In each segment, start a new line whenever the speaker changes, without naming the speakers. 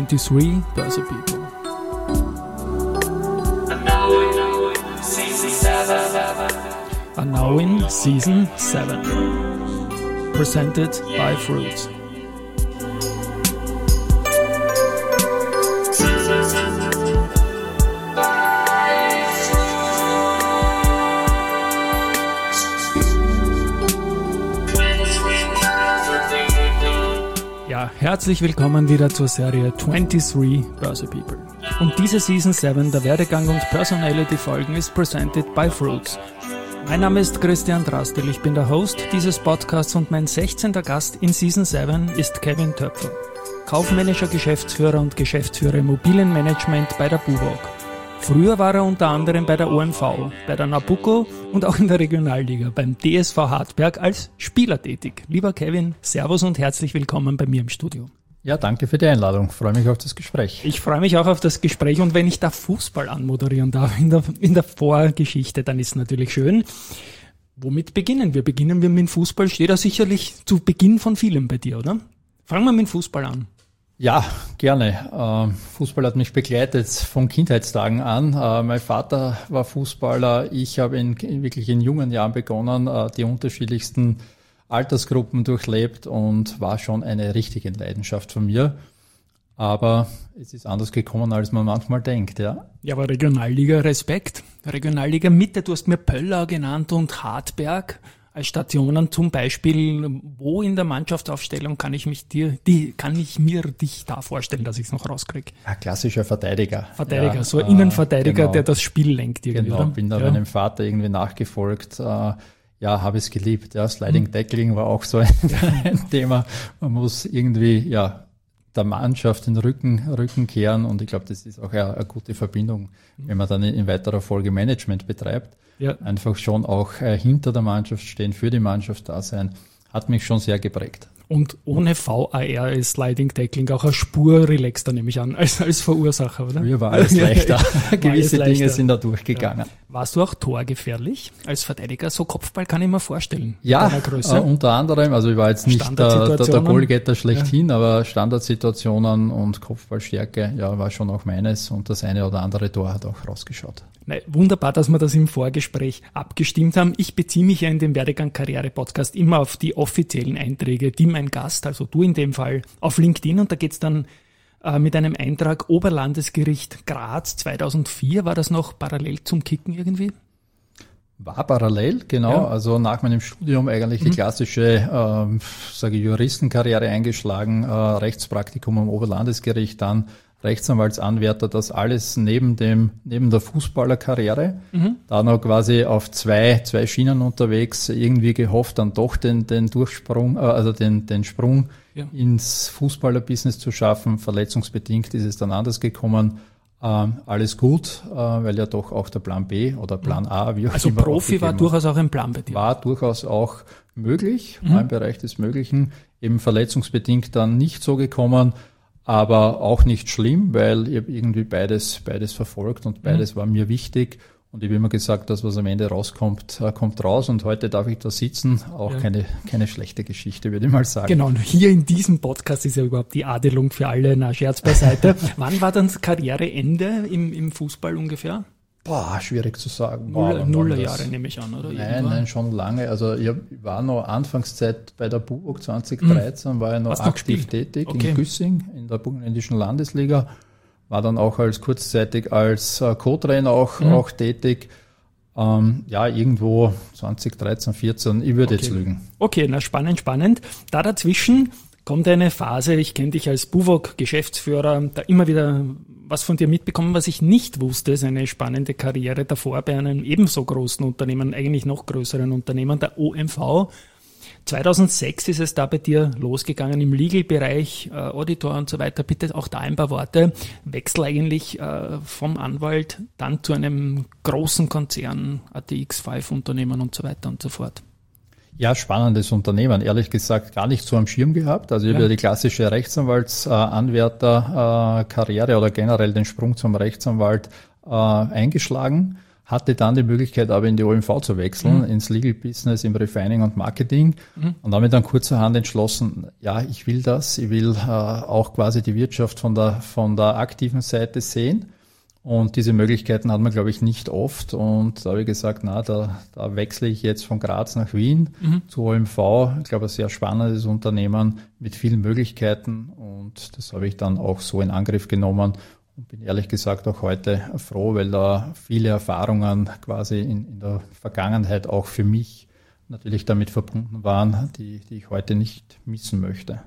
23 Börse People. And now in Season 7. Presented by Fruits. Herzlich willkommen wieder zur Serie 23 Börse People. Und diese Season 7 der Werdegang und Personality Folgen ist presented by Fruits. Mein Name ist Christian Drastil, ich bin der Host dieses Podcasts und mein 16. Gast in Season 7 ist Kevin Töpfer, kaufmännischer Geschäftsführer und Geschäftsführer Immobilienmanagement bei der BUWOG. Früher war er unter anderem bei der OMV, bei der Nabucco und auch in der Regionalliga beim DSV Hartberg als Spieler tätig. Lieber Kevin, Servus und herzlich willkommen bei mir im Studio.
Ja, danke für die Einladung. Ich freue mich auf das Gespräch.
Ich freue mich auch auf das Gespräch und wenn ich da Fußball anmoderieren darf in der Vorgeschichte, dann ist es natürlich schön. Womit beginnen wir? Beginnen wir mit dem Fußball? Steht da sicherlich zu Beginn von vielem bei dir, oder? Fangen wir mit dem Fußball an.
Ja, gerne. Fußball hat mich begleitet von Kindheitstagen an. Mein Vater war Fußballer. Ich habe wirklich in jungen Jahren begonnen, die unterschiedlichsten Altersgruppen durchlebt und war schon eine richtige Leidenschaft von mir. Aber es ist anders gekommen, als man manchmal denkt, ja.
Ja, aber Regionalliga, Respekt. Regionalliga Mitte, du hast mir Pöllau genannt und Hartberg als Stationen, zum Beispiel, wo in der Mannschaftsaufstellung kann ich mir dich da vorstellen, dass ich es noch rauskriege?
Ja, klassischer Verteidiger.
Ja, so ein Innenverteidiger, genau, der das Spiel lenkt irgendwie.
Genau, bin da meinem Vater irgendwie nachgefolgt. Ja, habe es geliebt. Ja, Sliding Tackling war auch so ein Thema. Man muss irgendwie, der Mannschaft den Rücken kehren und ich glaube, das ist auch eine gute Verbindung, wenn man dann in weiterer Folge Management betreibt. Ja. Einfach schon auch hinter der Mannschaft stehen, für die Mannschaft da sein, hat mich schon sehr geprägt. Und ohne VAR ist Sliding Tackling auch eine Spur relaxter, nehme ich an, als Verursacher, oder? Früher war alles leichter. Gewisse Dinge sind da durchgegangen. Ja.
Warst du auch torgefährlich als Verteidiger? So Kopfball kann ich mir vorstellen.
Ja, unter anderem. Also ich war jetzt nicht der Goalgetter schlechthin, aber Standardsituationen und Kopfballstärke, war schon auch meines. Und das eine oder andere Tor hat auch rausgeschaut.
Nein, wunderbar, dass wir das im Vorgespräch abgestimmt haben. Ich beziehe mich ja in dem Werdegang-Karriere-Podcast immer auf die offiziellen Einträge, die mein Gast, also du in dem Fall, auf LinkedIn, und da geht's dann mit einem Eintrag Oberlandesgericht Graz 2004. War das noch parallel zum Kicken irgendwie?
War parallel, genau. Ja. Also nach meinem Studium eigentlich die klassische, Juristenkarriere eingeschlagen, Rechtspraktikum am Oberlandesgericht, dann Rechtsanwaltsanwärter, das alles neben der Fußballerkarriere. Da noch quasi auf zwei Schienen unterwegs, irgendwie gehofft, dann doch den Durchsprung, den Sprung ins Fußballerbusiness zu schaffen. Verletzungsbedingt ist es dann anders gekommen. Alles gut, weil ja doch auch der Plan B oder Plan A, wie auch
also immer. Also Profi war durchaus auch ein Plan bei dir?
War durchaus auch möglich, war im Bereich des Möglichen. Eben verletzungsbedingt dann nicht so gekommen. Aber auch nicht schlimm, weil ich habe irgendwie beides verfolgt und beides war mir wichtig. Und ich habe immer gesagt, das, was am Ende rauskommt, kommt raus. Und heute darf ich da sitzen. Auch keine schlechte Geschichte, würde ich mal sagen.
Genau, und hier in diesem Podcast ist ja überhaupt die Adelung für alle, Scherz beiseite. Wann war dann das Karriereende im Fußball ungefähr?
Schwierig zu sagen.
Nullerjahre nehme ich an, oder?
Nein, schon lange. Also ich war noch Anfangszeit bei der BUWOG 2013, war ich noch aktiv tätig in Güssing, in der burgenländischen Landesliga. War dann auch kurzzeitig als Co-Trainer auch tätig. Irgendwo 2013, 14, ich würde jetzt lügen.
Okay, spannend. Da dazwischen kommt eine Phase, ich kenne dich als BUWOG-Geschäftsführer, da immer wieder was von dir mitbekommen, was ich nicht wusste, ist eine spannende Karriere davor bei einem ebenso großen Unternehmen, eigentlich noch größeren Unternehmen, der OMV. 2006 ist es da bei dir losgegangen im Legal-Bereich, Auditor und so weiter. Bitte auch da ein paar Worte. Wechsel eigentlich vom Anwalt dann zu einem großen Konzern, ATX5-Unternehmen und so weiter und so fort.
Ja, spannendes Unternehmen. Ehrlich gesagt gar nicht so am Schirm gehabt. Also ich habe ja die klassische Rechtsanwaltsanwärter-Karriere oder generell den Sprung zum Rechtsanwalt eingeschlagen. hatte dann die Möglichkeit, aber in die OMV zu wechseln, ins Legal Business, im Refining und Marketing und damit dann kurzerhand entschlossen, ja, ich will das, ich will auch quasi die Wirtschaft von der aktiven Seite sehen. Und diese Möglichkeiten hat man, glaube ich, nicht oft. Und da habe ich gesagt, da wechsle ich jetzt von Graz nach Wien zu OMV. Ich glaube, ein sehr spannendes Unternehmen mit vielen Möglichkeiten. Und das habe ich dann auch so in Angriff genommen. Und bin ehrlich gesagt auch heute froh, weil da viele Erfahrungen quasi in der Vergangenheit auch für mich natürlich damit verbunden waren, die ich heute nicht missen möchte.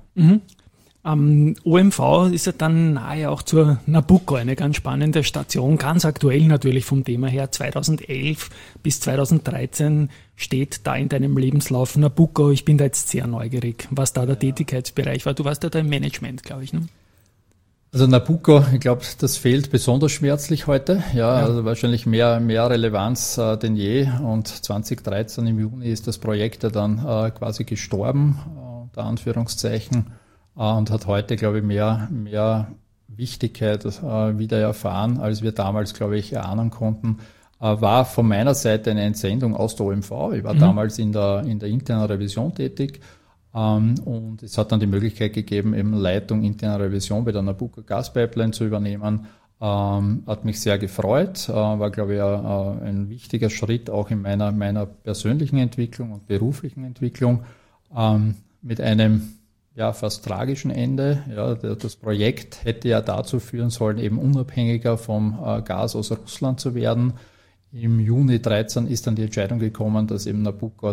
OMV ist ja dann nahe auch zur Nabucco, eine ganz spannende Station, ganz aktuell natürlich vom Thema her. 2011 bis 2013 steht da in deinem Lebenslauf Nabucco. Ich bin da jetzt sehr neugierig, was da der Tätigkeitsbereich war. Du warst ja da im Management, glaube ich, ne?
Also Nabucco, ich glaube, das fehlt besonders schmerzlich heute. Ja. Also wahrscheinlich mehr Relevanz denn je. Und 2013 im Juni ist das Projekt ja dann quasi gestorben, unter Anführungszeichen, und hat heute, glaube ich, mehr Wichtigkeit wieder erfahren, als wir damals, glaube ich, erahnen konnten. War von meiner Seite eine Entsendung aus der OMV. Ich war damals in der internen Revision tätig. Und es hat dann die Möglichkeit gegeben, eben Leitung interner Revision bei der Nabucco Gaspipeline zu übernehmen. Hat mich sehr gefreut, war, glaube ich, ein wichtiger Schritt auch in meiner persönlichen Entwicklung und beruflichen Entwicklung, mit einem fast tragischen Ende. Ja, das Projekt hätte ja dazu führen sollen, eben unabhängiger vom Gas aus Russland zu werden. Im Juni 2013 ist dann die Entscheidung gekommen, dass eben Nabucco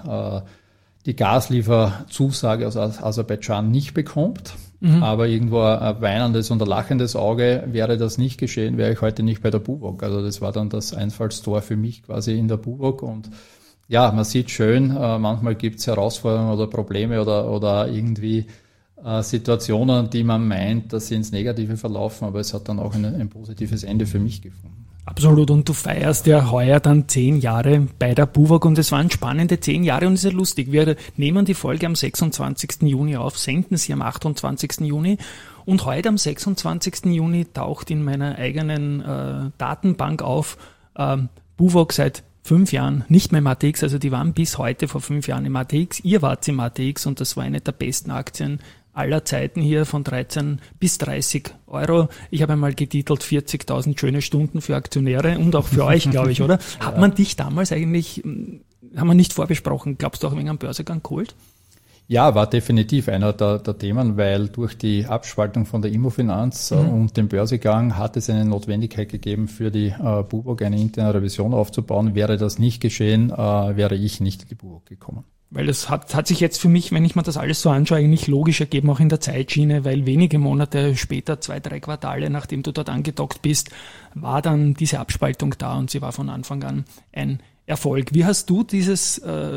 die Gaslieferzusage aus Aserbaidschan nicht bekommt. Aber irgendwo ein weinendes und ein lachendes Auge, wäre das nicht geschehen, wäre ich heute nicht bei der BUWOG. Also das war dann das Einfallstor für mich quasi in der BUWOG. Und ja, man sieht schön, manchmal gibt es Herausforderungen oder Probleme oder irgendwie Situationen, die man meint, dass sie ins Negative verlaufen, aber es hat dann auch ein positives Ende für mich gefunden.
Absolut, und du feierst ja heuer dann 10 Jahre bei der BUWOG und es waren spannende 10 Jahre und es ist ja lustig. Wir nehmen die Folge am 26. Juni auf, senden sie am 28. Juni und heute am 26. Juni taucht in meiner eigenen Datenbank auf, BUWOG seit 5 Jahren nicht mehr im ATX, also die waren bis heute vor 5 Jahren im ATX, ihr wart im ATX und das war eine der besten Aktien aller Zeiten hier von 13 bis 30 Euro. Ich habe einmal getitelt 40.000 schöne Stunden für Aktionäre und auch für euch, glaube ich, oder? Ja. Hat man dich damals eigentlich, haben wir nicht vorbesprochen, glaubst du auch wegen einem Börsegang geholt?
Ja, war definitiv einer der Themen, weil durch die Abspaltung von der Immofinanz und dem Börsegang hat es eine Notwendigkeit gegeben, für die BUWOG eine interne Revision aufzubauen. Wäre das nicht geschehen, wäre ich nicht in die BUWOG gekommen.
Weil das hat sich jetzt für mich, wenn ich mir das alles so anschaue, eigentlich logisch ergeben, auch in der Zeitschiene, weil wenige Monate später, 2-3 Quartale, nachdem du dort angedockt bist, war dann diese Abspaltung da und sie war von Anfang an ein Erfolg. Wie hast du dieses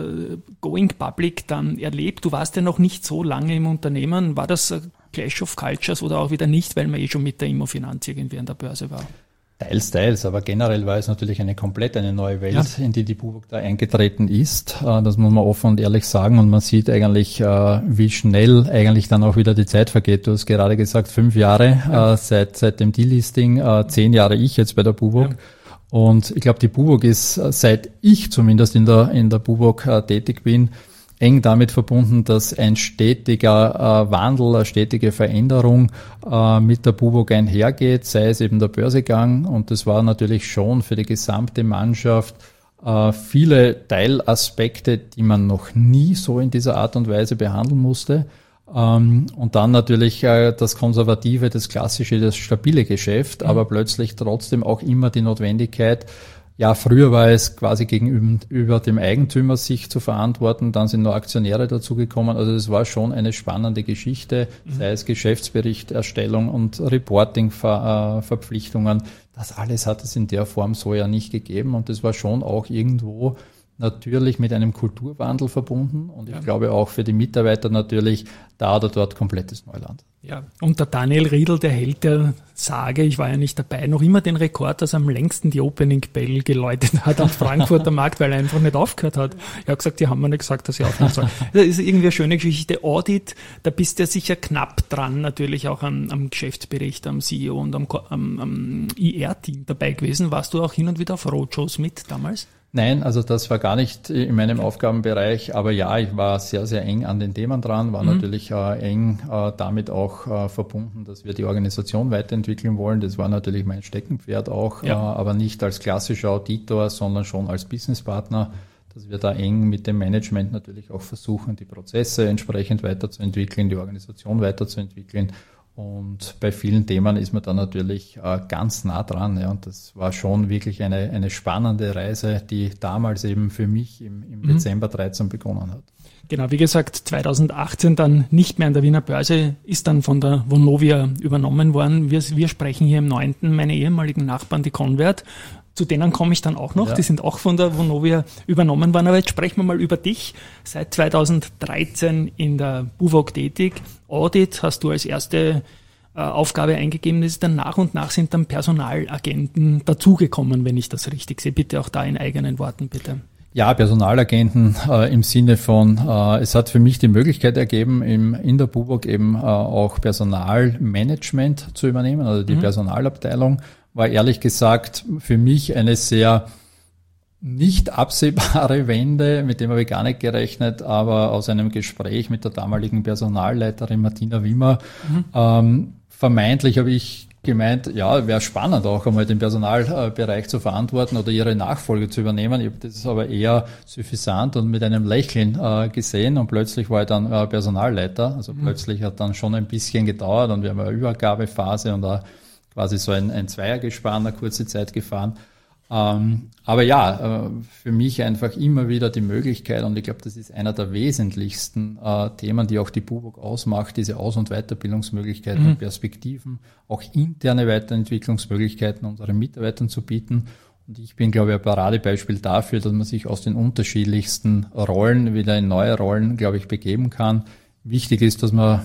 Going Public dann erlebt? Du warst ja noch nicht so lange im Unternehmen. War das Clash of Cultures oder auch wieder nicht, weil man schon mit der Immofinanz irgendwie an der Börse war?
Teils, aber generell war es natürlich eine neue Welt, in die BUWOG da eingetreten ist. Das muss man offen und ehrlich sagen und man sieht eigentlich, wie schnell eigentlich dann auch wieder die Zeit vergeht. Du hast gerade gesagt, 5 Jahre seit dem Delisting, 10 Jahre ich jetzt bei der BUWOG. Ja. Und ich glaube, die BUWOG ist, seit ich zumindest in der BUWOG tätig bin, eng damit verbunden, dass ein stetiger Wandel, eine stetige Veränderung mit der BUWOG einhergeht, sei es eben der Börsegang. Und das war natürlich schon für die gesamte Mannschaft viele Teilaspekte, die man noch nie so in dieser Art und Weise behandeln musste. Und dann natürlich das Konservative, das Klassische, das stabile Geschäft, aber plötzlich trotzdem auch immer die Notwendigkeit, ja, früher war es quasi gegenüber dem Eigentümer sich zu verantworten, dann sind noch Aktionäre dazugekommen. Also es war schon eine spannende Geschichte, sei es Geschäftsberichterstellung und Reporting-Verpflichtungen. Das alles hat es in der Form so ja nicht gegeben und das war schon auch irgendwo natürlich mit einem Kulturwandel verbunden und ich glaube auch für die Mitarbeiter natürlich da oder dort komplettes Neuland.
Ja, und der Daniel Riedl, der hält der Sage, ich war ja nicht dabei, noch immer den Rekord, dass er am längsten die Opening Bell geläutet hat am Frankfurter Markt, weil er einfach nicht aufgehört hat. Er hat gesagt, die haben mir nicht gesagt, dass ich aufhören soll. Das ist irgendwie eine schöne Geschichte. Audit, da bist du ja sicher knapp dran, natürlich auch am Geschäftsbericht, am CEO und am IR-Team dabei gewesen. Warst du auch hin und wieder auf Roadshows mit damals?
Nein, also das war gar nicht in meinem Aufgabenbereich, aber ja, ich war sehr, sehr eng an den Themen dran, war natürlich eng damit auch verbunden, dass wir die Organisation weiterentwickeln wollen. Das war natürlich mein Steckenpferd auch, aber nicht als klassischer Auditor, sondern schon als Businesspartner, dass wir da eng mit dem Management natürlich auch versuchen, die Prozesse entsprechend weiterzuentwickeln, die Organisation weiterzuentwickeln. Und bei vielen Themen ist man dann natürlich ganz nah dran. Ja. Und das war schon wirklich eine spannende Reise, die damals eben für mich im Dezember 2013 begonnen hat.
Genau, wie gesagt, 2018 dann nicht mehr an der Wiener Börse, ist dann von der Vonovia übernommen worden. Wir sprechen hier im 9. meine ehemaligen Nachbarn, die Convert. Zu denen komme ich dann auch noch. Die sind auch von der Vonovia übernommen worden. Aber jetzt sprechen wir mal über dich. Seit 2013 in der BUWOG tätig. Audit hast du als erste Aufgabe eingegeben. Das ist dann nach und nach sind dann Personalagenten dazugekommen, wenn ich das richtig sehe. Bitte auch da in eigenen Worten, bitte.
Ja, Personalagenten im Sinne von, es hat für mich die Möglichkeit ergeben, in der BUWOG eben auch Personalmanagement zu übernehmen, also die Personalabteilung. War ehrlich gesagt für mich eine sehr nicht absehbare Wende, mit dem habe ich gar nicht gerechnet, aber aus einem Gespräch mit der damaligen Personalleiterin Martina Wimmer, vermeintlich habe ich gemeint, ja, wäre spannend auch einmal den Personalbereich zu verantworten oder ihre Nachfolge zu übernehmen. Ich habe das aber eher suffisant und mit einem Lächeln gesehen und plötzlich war ich dann Personalleiter. Also plötzlich hat dann schon ein bisschen gedauert und wir haben eine Übergabephase und da quasi so ein Zweiergespann, eine kurze Zeit gefahren. Aber ja, für mich einfach immer wieder die Möglichkeit, und ich glaube, das ist einer der wesentlichsten Themen, die auch die BUWOG ausmacht, diese Aus- und Weiterbildungsmöglichkeiten und Perspektiven, auch interne Weiterentwicklungsmöglichkeiten unseren Mitarbeitern zu bieten. Und ich bin, glaube ich, ein Paradebeispiel dafür, dass man sich aus den unterschiedlichsten Rollen wieder in neue Rollen, glaube ich, begeben kann. Wichtig ist, dass man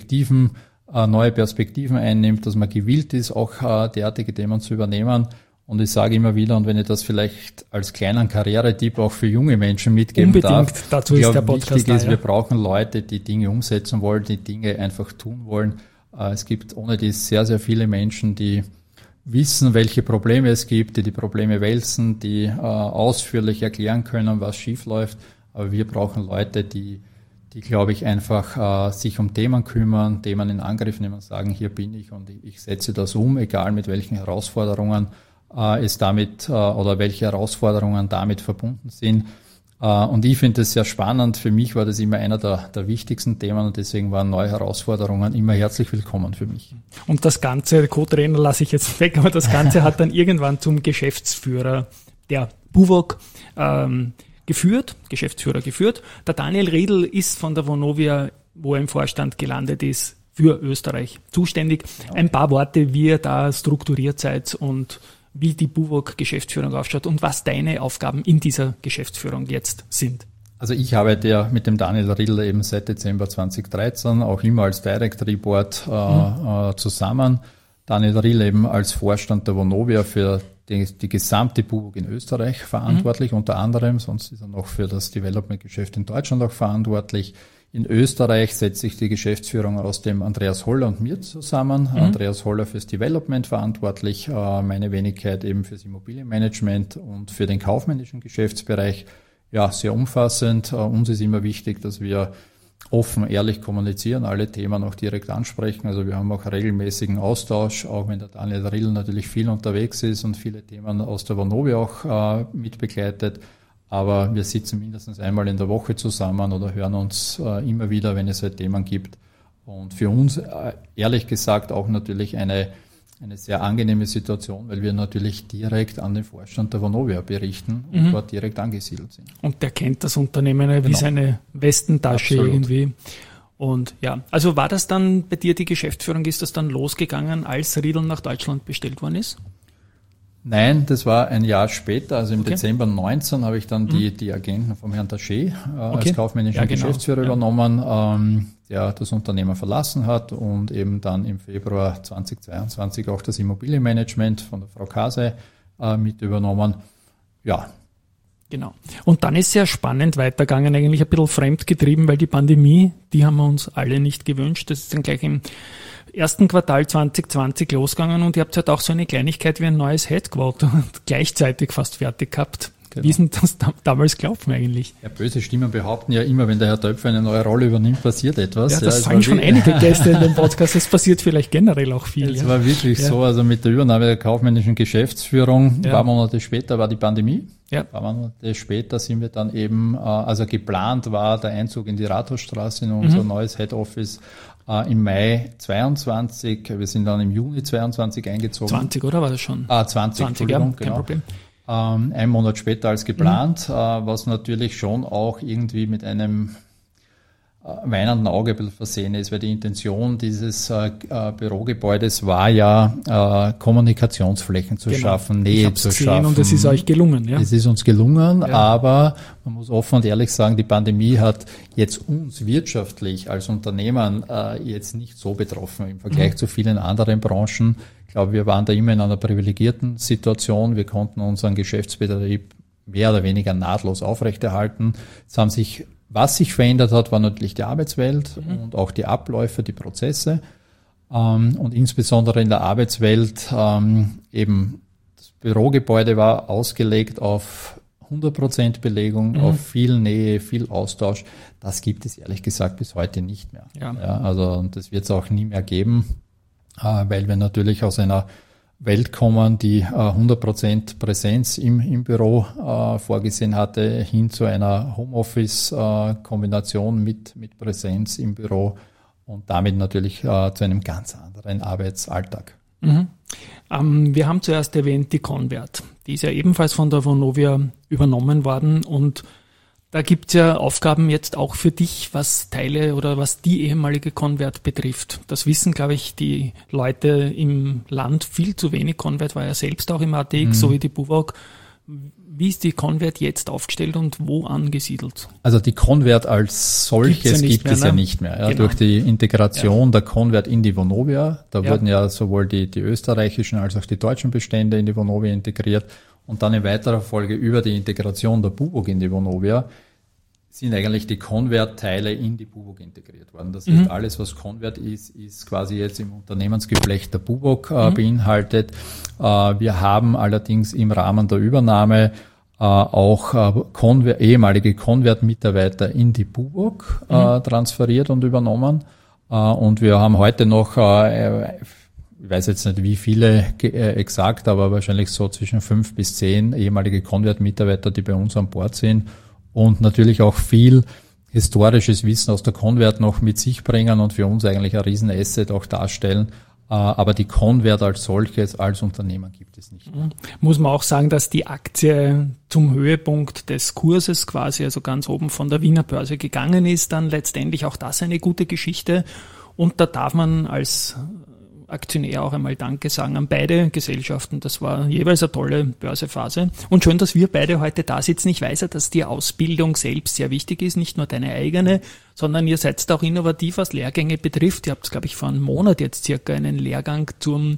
neue Perspektiven einnimmt, dass man gewillt ist, auch derartige Themen zu übernehmen. Und ich sage immer wieder, und wenn ich das vielleicht als kleinen Karrieretipp auch für junge Menschen mitgeben darf,
dazu ist der Podcast
wichtig ist, wir brauchen Leute, die Dinge umsetzen wollen, die Dinge einfach tun wollen. Es gibt ohne dies sehr, sehr viele Menschen, die wissen, welche Probleme es gibt, die Probleme wälzen, die ausführlich erklären können, was schief läuft. Aber wir brauchen Leute, die glaube ich, einfach sich um Themen kümmern, Themen in Angriff nehmen und sagen, hier bin ich und ich setze das um, egal mit welchen Herausforderungen es damit oder welche Herausforderungen damit verbunden sind. Und ich finde das sehr spannend. Für mich war das immer einer der wichtigsten Themen und deswegen waren neue Herausforderungen immer herzlich willkommen für mich. Und
das Ganze, Co-Trainer lasse ich jetzt weg, aber das Ganze hat dann irgendwann zum Geschäftsführer der BUWOG Geschäftsführer geführt. Der Daniel Riedl ist von der Vonovia, wo er im Vorstand gelandet ist, für Österreich zuständig. Ja. Ein paar Worte, wie ihr da strukturiert seid und wie die BUWOG-Geschäftsführung ausschaut und was deine Aufgaben in dieser Geschäftsführung jetzt sind.
Also ich arbeite ja mit dem Daniel Riedl eben seit Dezember 2013, auch immer als Direct Report zusammen. Daniel Riedl eben als Vorstand der Vonovia für die gesamte BUWOG in Österreich verantwortlich, unter anderem, sonst ist er noch für das Development-Geschäft in Deutschland auch verantwortlich. In Österreich setzt sich die Geschäftsführung aus dem Andreas Holler und mir zusammen. Andreas Holler fürs Development verantwortlich, meine Wenigkeit eben fürs Immobilienmanagement und für den kaufmännischen Geschäftsbereich. Ja, sehr umfassend. Uns ist immer wichtig, dass wir offen, ehrlich kommunizieren, alle Themen auch direkt ansprechen. Also wir haben auch regelmäßigen Austausch, auch wenn der Daniel Riedl natürlich viel unterwegs ist und viele Themen aus der Vonovia auch mitbegleitet. Aber wir sitzen mindestens einmal in der Woche zusammen oder hören uns immer wieder, wenn es halt Themen gibt. Und für uns, ehrlich gesagt, auch natürlich eine sehr angenehme Situation, weil wir natürlich direkt an den Vorstand der Vonovia berichten und dort direkt angesiedelt sind.
Und der kennt das Unternehmen wie seine Westentasche. Absolut. Irgendwie. Und ja, also war das dann bei dir die Geschäftsführung, ist das dann losgegangen, als Riedl nach Deutschland bestellt worden ist?
Nein, das war ein Jahr später, also im Dezember 19 habe ich dann die Agenten vom Herrn Taché als kaufmännischen Geschäftsführer übernommen, der das Unternehmen verlassen hat und eben dann im Februar 2022 auch das Immobilienmanagement von der Frau Kase mit übernommen. Ja.
Genau. Und dann ist sehr spannend weitergegangen, eigentlich ein bisschen fremdgetrieben, weil die Pandemie, die haben wir uns alle nicht gewünscht. Das ist dann gleich im ersten Quartal 2020 losgegangen und ihr habt halt auch so eine Kleinigkeit wie ein neues Headquarter gleichzeitig fast fertig gehabt. Genau. Wie ist denn das damals gelaufen eigentlich?
Ja, böse Stimmen behaupten ja immer, wenn der Herr Töpfer eine neue Rolle übernimmt, passiert etwas.
Ja, das sagen schon einige Gäste in dem Podcast. Es passiert vielleicht generell auch viel.
Es war wirklich so, also mit der Übernahme der kaufmännischen Geschäftsführung, ein paar Monate später war die Pandemie. Ja. Ein paar Monate später sind wir dann eben, also geplant war der Einzug in die Rathausstraße in unser neues Head Office im Mai 22. Wir sind dann im Juni 22 eingezogen.
20, oder war das schon?
20, Entschuldigung,
ja, kein Problem.
Ein Monat später als geplant, was natürlich schon auch irgendwie mit einem weinenden Auge ein bisschen versehen ist, weil die Intention dieses Bürogebäudes war ja, Kommunikationsflächen zu schaffen, Nähe zu schaffen.
Und es ist euch gelungen. Ja.
Es ist uns gelungen, aber man muss offen und ehrlich sagen, die Pandemie hat jetzt uns wirtschaftlich als Unternehmen jetzt nicht so betroffen im Vergleich zu vielen anderen Branchen. Ich glaube, wir waren da immer in einer privilegierten Situation. Wir konnten unseren Geschäftsbetrieb mehr oder weniger nahtlos aufrechterhalten. Was sich verändert hat, war natürlich die Arbeitswelt und auch die Abläufe, die Prozesse. Und insbesondere in der Arbeitswelt eben das Bürogebäude war ausgelegt auf 100% Belegung, auf viel Nähe, viel Austausch. Das gibt es ehrlich gesagt bis heute nicht mehr. Ja, also das wird es auch nie mehr geben, weil wir natürlich aus einer Welt kommen, die 100% Präsenz im Büro vorgesehen hatte, hin zu einer Homeoffice-Kombination mit Präsenz im Büro und damit natürlich zu einem ganz anderen Arbeitsalltag.
Wir haben zuerst erwähnt die Convert. Die ist ja ebenfalls von der Vonovia übernommen worden und da gibt's ja Aufgaben jetzt auch für dich, was Teile oder was die ehemalige Convert betrifft. Das wissen, glaube ich, die Leute im Land viel zu wenig. Convert war ja selbst auch im ATX, so wie die BUWOG. Wie ist die Convert jetzt aufgestellt und wo angesiedelt?
Also die Convert als solches gibt es ja nicht mehr. Ja, genau. Durch die Integration der Convert in die Vonovia, da wurden ja sowohl die österreichischen als auch die deutschen Bestände in die Vonovia integriert. Und dann in weiterer Folge über die Integration der BUWOG in die Vonovia sind eigentlich die Convert-Teile in die BUWOG integriert worden. Das heißt, alles, was Convert ist quasi jetzt im Unternehmensgeflecht der BUWOG beinhaltet. Wir haben allerdings im Rahmen der Übernahme auch ehemalige Convert-Mitarbeiter in die BUWOG transferiert und übernommen. Und wir haben heute noch ich weiß jetzt nicht, wie viele exakt, aber wahrscheinlich so zwischen 5 bis 10 ehemalige Convert-Mitarbeiter, die bei uns an Bord sind und natürlich auch viel historisches Wissen aus der Convert noch mit sich bringen und für uns eigentlich ein Riesenasset auch darstellen. Aber die Convert als solches, als Unternehmen gibt es nicht.
Muss man auch sagen, dass die Aktie zum Höhepunkt des Kurses quasi, also ganz oben von der Wiener Börse gegangen ist, dann letztendlich auch das eine gute Geschichte. Und da darf man als Aktionär auch einmal Danke sagen an beide Gesellschaften. Das war jeweils eine tolle Börsephase. Und schön, dass wir beide heute da sitzen. Ich weiß ja, dass die Ausbildung selbst sehr wichtig ist, nicht nur deine eigene, sondern ihr seid auch innovativ, was Lehrgänge betrifft. Ihr habt, glaube ich, vor einem Monat jetzt circa einen Lehrgang zum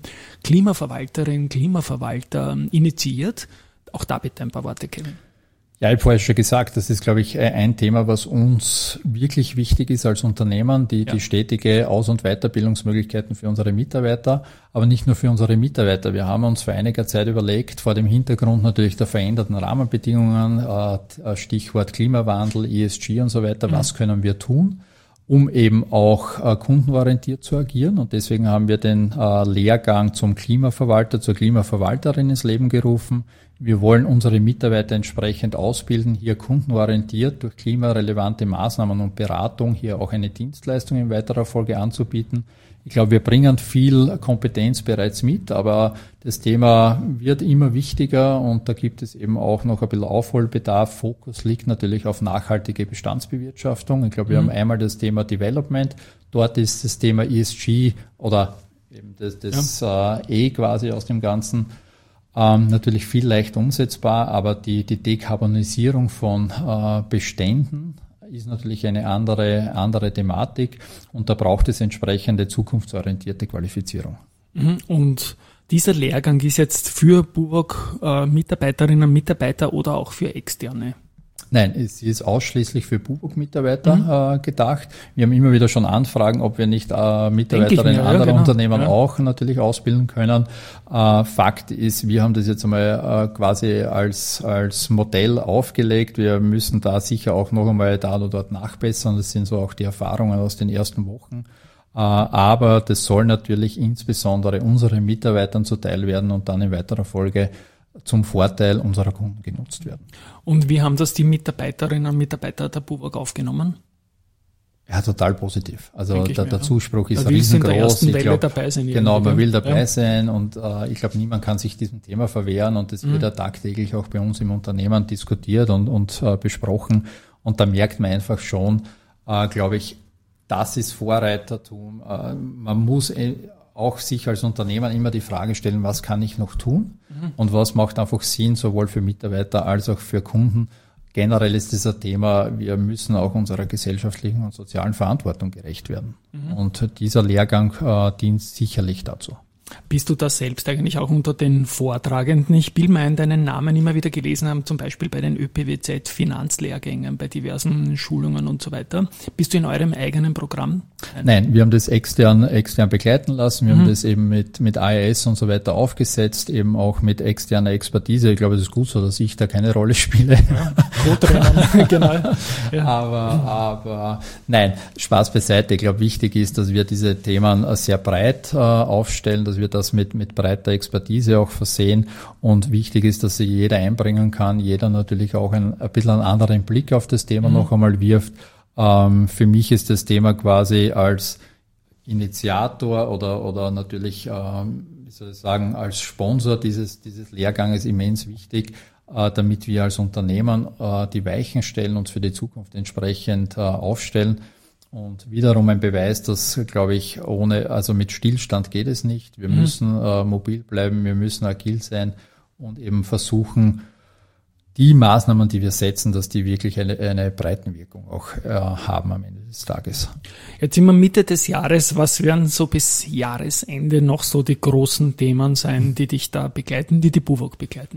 Klimaverwalter initiiert. Auch da bitte ein paar Worte, Kevin.
Ja, ich habe vorher schon gesagt, das ist, glaube ich, ein Thema, was uns wirklich wichtig ist als Unternehmen, die stetige Aus- und Weiterbildungsmöglichkeiten für unsere Mitarbeiter, aber nicht nur für unsere Mitarbeiter. Wir haben uns vor einiger Zeit überlegt, vor dem Hintergrund natürlich der veränderten Rahmenbedingungen, Stichwort Klimawandel, ESG und so weiter, was können wir tun, um eben auch kundenorientiert zu agieren. Und deswegen haben wir den Lehrgang zum Klimaverwalter, zur Klimaverwalterin ins Leben gerufen. Wir wollen unsere Mitarbeiter entsprechend ausbilden, hier kundenorientiert durch klimarelevante Maßnahmen und Beratung hier auch eine Dienstleistung in weiterer Folge anzubieten. Ich glaube, wir bringen viel Kompetenz bereits mit, aber das Thema wird immer wichtiger und da gibt es eben auch noch ein bisschen Aufholbedarf. Fokus liegt natürlich auf nachhaltige Bestandsbewirtschaftung. Ich glaube, wir haben einmal das Thema Development. Dort ist das Thema ESG oder eben das quasi aus dem Ganzen Natürlich viel leicht umsetzbar, aber die Dekarbonisierung von Beständen ist natürlich eine andere Thematik und da braucht es entsprechende zukunftsorientierte Qualifizierung.
Und dieser Lehrgang ist jetzt für BUWOG Mitarbeiterinnen und Mitarbeiter oder auch für Externe?
Nein, es ist ausschließlich für BUWOG-Mitarbeiter gedacht. Wir haben immer wieder schon Anfragen, ob wir nicht Mitarbeiterinnen anderer Unternehmen auch natürlich ausbilden können. Fakt ist, wir haben das jetzt einmal quasi als Modell aufgelegt. Wir müssen da sicher auch noch einmal da oder dort nachbessern. Das sind so auch die Erfahrungen aus den ersten Wochen. Aber das soll natürlich insbesondere unseren Mitarbeitern zuteil werden und dann in weiterer Folge zum Vorteil unserer Kunden genutzt werden.
Und wie haben das die Mitarbeiterinnen und Mitarbeiter der BUWOG aufgenommen?
Ja, total positiv. Also der Zuspruch ist riesengroß.
In der ersten Welle dabei sein.
Genau, man will dabei sein und ich glaube, niemand kann sich diesem Thema verwehren und das wird ja tagtäglich auch bei uns im Unternehmen diskutiert und besprochen. Und da merkt man einfach schon, glaube ich, das ist Vorreitertum. Man muss auch sich als Unternehmen immer die Frage stellen, was kann ich noch tun und was macht einfach Sinn, sowohl für Mitarbeiter als auch für Kunden. Generell ist dieser Thema, wir müssen auch unserer gesellschaftlichen und sozialen Verantwortung gerecht werden. Und dieser Lehrgang dient sicherlich dazu.
Bist du da selbst eigentlich auch unter den Vortragenden? Ich will meinen, deinen Namen immer wieder gelesen haben, zum Beispiel bei den ÖPWZ-Finanzlehrgängen, bei diversen Schulungen und so weiter. Bist du in eurem eigenen Programm?
Nein, wir haben das extern begleiten lassen. Wir haben das eben mit AES und so weiter aufgesetzt, eben auch mit externer Expertise. Ich glaube, es ist gut so, dass ich da keine Rolle spiele.
Co-Trainer, genau. Ja.
Aber nein, Spaß beiseite. Ich glaube, wichtig ist, dass wir diese Themen sehr breit aufstellen, dass wir das mit breiter Expertise auch versehen. Und wichtig ist, dass sich jeder einbringen kann, jeder natürlich auch ein bisschen einen anderen Blick auf das Thema noch einmal wirft. Für mich ist das Thema quasi als Initiator oder natürlich, wie soll ich sagen, als Sponsor dieses Lehrganges immens wichtig, damit wir als Unternehmen die Weichen stellen, uns für die Zukunft entsprechend aufstellen. Und wiederum ein Beweis, dass, glaube ich, mit Stillstand geht es nicht. Wir müssen mobil bleiben, wir müssen agil sein und eben versuchen, die Maßnahmen, die wir setzen, dass die wirklich eine Breitenwirkung auch haben am Ende des Tages.
Jetzt sind wir Mitte des Jahres. Was werden so bis Jahresende noch so die großen Themen sein, die dich da begleiten, die BUWOG begleiten?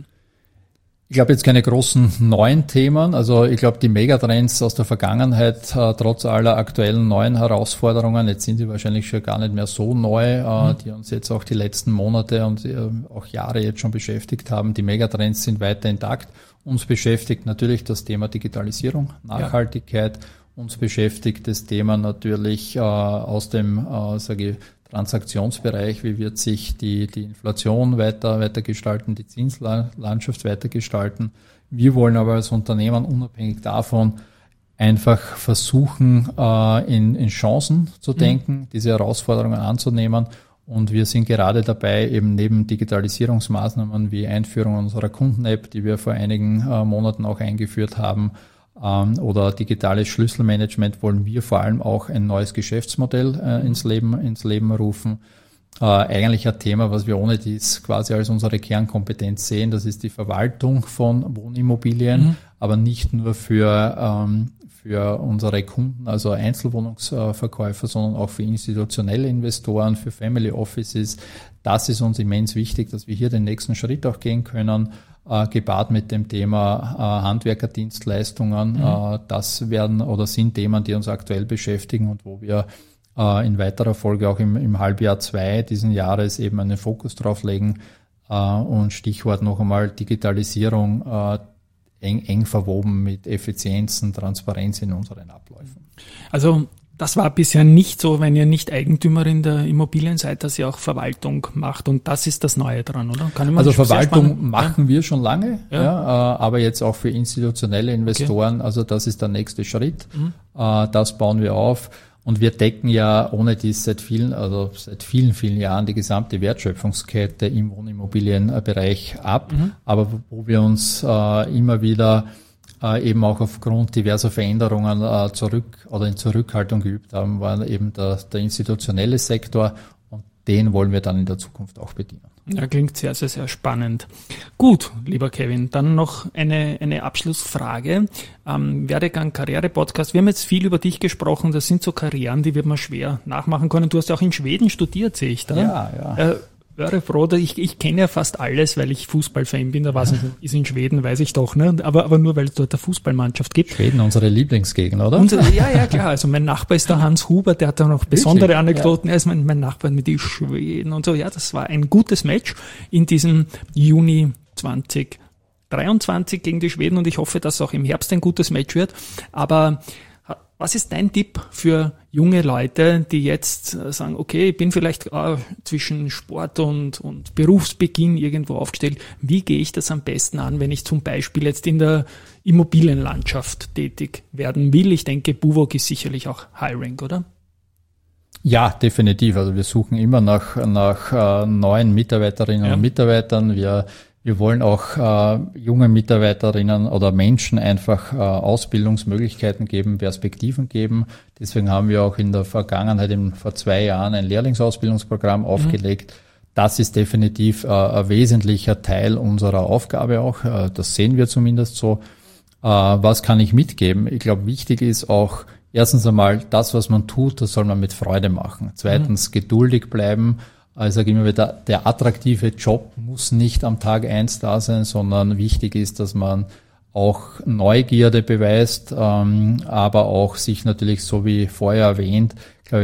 Ich glaube jetzt keine großen neuen Themen. Also ich glaube, die Megatrends aus der Vergangenheit, trotz aller aktuellen neuen Herausforderungen, jetzt sind sie wahrscheinlich schon gar nicht mehr so neu, die uns jetzt auch die letzten Monate und auch Jahre jetzt schon beschäftigt haben. Die Megatrends sind weiter intakt. Uns beschäftigt natürlich das Thema Digitalisierung, Nachhaltigkeit. Uns beschäftigt das Thema natürlich aus dem Transaktionsbereich, wie wird sich die Inflation weiter gestalten, die Zinslandschaft weiter gestalten. Wir wollen aber als Unternehmen unabhängig davon einfach versuchen, in Chancen zu denken, diese Herausforderungen anzunehmen. Und wir sind gerade dabei, eben neben Digitalisierungsmaßnahmen wie Einführung unserer Kunden-App, die wir vor einigen Monaten auch eingeführt haben, oder digitales Schlüsselmanagement, wollen wir vor allem auch ein neues Geschäftsmodell ins Leben rufen. Eigentlich ein Thema, was wir ohne dies quasi als unsere Kernkompetenz sehen, das ist die Verwaltung von Wohnimmobilien, aber nicht nur für unsere Kunden, also Einzelwohnungsverkäufer, sondern auch für institutionelle Investoren, für Family Offices. Das ist uns immens wichtig, dass wir hier den nächsten Schritt auch gehen können, gepaart mit dem Thema Handwerkerdienstleistungen. Das sind Themen, die uns aktuell beschäftigen und wo wir in weiterer Folge auch im Halbjahr 2 diesen Jahres eben einen Fokus drauf legen. Und Stichwort noch einmal Digitalisierung, eng verwoben mit Effizienzen, Transparenz in unseren Abläufen.
Also das war bisher nicht so, wenn ihr nicht Eigentümerin der Immobilien seid, dass ihr auch Verwaltung macht. Und das ist das Neue dran, oder?
Also Verwaltung machen wir schon lange, aber jetzt auch für institutionelle Investoren. Okay. Also das ist der nächste Schritt. Das bauen wir auf. Und wir decken ja ohne dies seit vielen Jahren die gesamte Wertschöpfungskette im Wohnimmobilienbereich ab. Aber wo wir uns immer wieder eben auch aufgrund diverser Veränderungen in Zurückhaltung geübt haben, war eben der institutionelle Sektor und den wollen wir dann in der Zukunft auch bedienen.
Ja, klingt sehr, sehr, sehr spannend. Gut, lieber Kevin, dann noch eine Abschlussfrage. Werdegang, Karriere-Podcast. Wir haben jetzt viel über dich gesprochen. Das sind so Karrieren, die wird man schwer nachmachen können. Du hast ja auch in Schweden studiert, sehe ich da.
Ja.
Wäre froh, ich kenne ja fast alles, weil ich Fußballfan bin. Da weiß ich, ist in Schweden, weiß ich doch, ne? Aber nur, weil es dort eine Fußballmannschaft gibt.
Schweden, unsere Lieblingsgegner, oder?
Ja, klar. Also mein Nachbar ist der Hans Huber, der hat da noch besondere Anekdoten. Er ist mein Nachbar mit den Schweden und so. Ja, das war ein gutes Match in diesem Juni 2023 gegen die Schweden und ich hoffe, dass es auch im Herbst ein gutes Match wird. Aber was ist dein Tipp für junge Leute, die jetzt sagen, okay, ich bin vielleicht zwischen Sport und Berufsbeginn irgendwo aufgestellt. Wie gehe ich das am besten an, wenn ich zum Beispiel jetzt in der Immobilienlandschaft tätig werden will? Ich denke, Buwog ist sicherlich auch Hiring, oder?
Ja, definitiv. Also wir suchen immer nach neuen Mitarbeiterinnen und Mitarbeitern. Wir wollen auch junge Mitarbeiterinnen oder Menschen einfach Ausbildungsmöglichkeiten geben, Perspektiven geben. Deswegen haben wir auch in der Vergangenheit, vor 2 Jahren, ein Lehrlingsausbildungsprogramm aufgelegt. Das ist definitiv ein wesentlicher Teil unserer Aufgabe auch. Das sehen wir zumindest so. Was kann ich mitgeben? Ich glaube, wichtig ist auch, erstens einmal, das, was man tut, das soll man mit Freude machen. Zweitens, geduldig bleiben. Also sage ich immer wieder, der attraktive Job muss nicht am Tag 1 da sein, sondern wichtig ist, dass man auch Neugierde beweist, aber auch sich natürlich, so wie vorher erwähnt,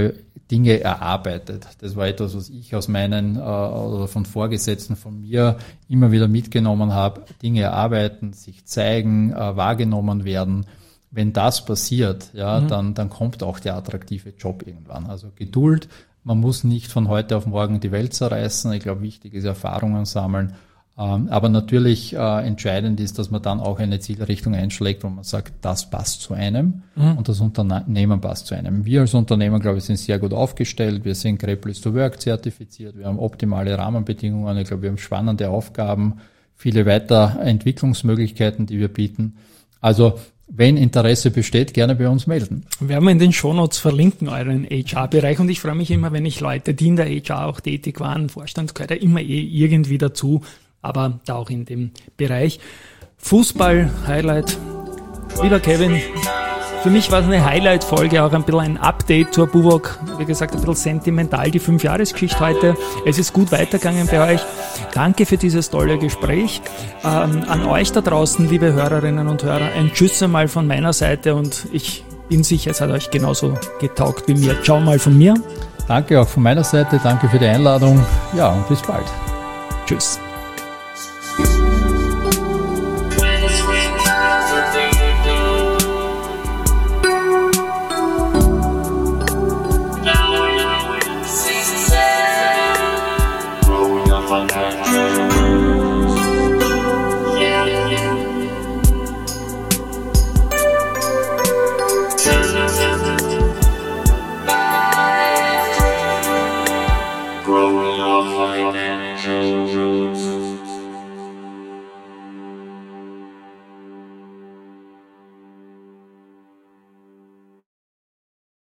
Dinge erarbeitet. Das war etwas, was ich aus meinen oder von Vorgesetzten von mir immer wieder mitgenommen habe. Dinge erarbeiten, sich zeigen, wahrgenommen werden. Wenn das passiert, dann kommt auch der attraktive Job irgendwann. Also Geduld. Man muss nicht von heute auf morgen die Welt zerreißen. Ich glaube, wichtig ist Erfahrungen sammeln. Aber natürlich entscheidend ist, dass man dann auch eine Zielrichtung einschlägt, wo man sagt, das passt zu einem und das Unternehmen passt zu einem. Wir als Unternehmen, glaube ich, sind sehr gut aufgestellt. Wir sind Great Place to Work zertifiziert. Wir haben optimale Rahmenbedingungen. Ich glaube, wir haben spannende Aufgaben, viele Weiterentwicklungsmöglichkeiten, die wir bieten. Also wenn Interesse besteht, gerne bei uns melden.
Werden wir in den Shownotes verlinken, euren HR-Bereich. Und ich freue mich immer, wenn ich Leute, die in der HR auch tätig waren, Vorstand gehört ja immer irgendwie dazu, aber da auch in dem Bereich. Fußball-Highlight. Lieber Kevin, für mich war es eine Highlight-Folge, auch ein bisschen ein Update zur Buwog. Wie gesagt, ein bisschen sentimental, die 5-Jahres-Geschichte heute. Es ist gut weitergegangen bei euch. Danke für dieses tolle Gespräch. An euch da draußen, liebe Hörerinnen und Hörer, ein Tschüss einmal von meiner Seite und ich bin sicher, es hat euch genauso getaugt wie mir. Ciao mal von mir.
Danke auch von meiner Seite, danke für die Einladung. Ja, und bis bald.
Tschüss.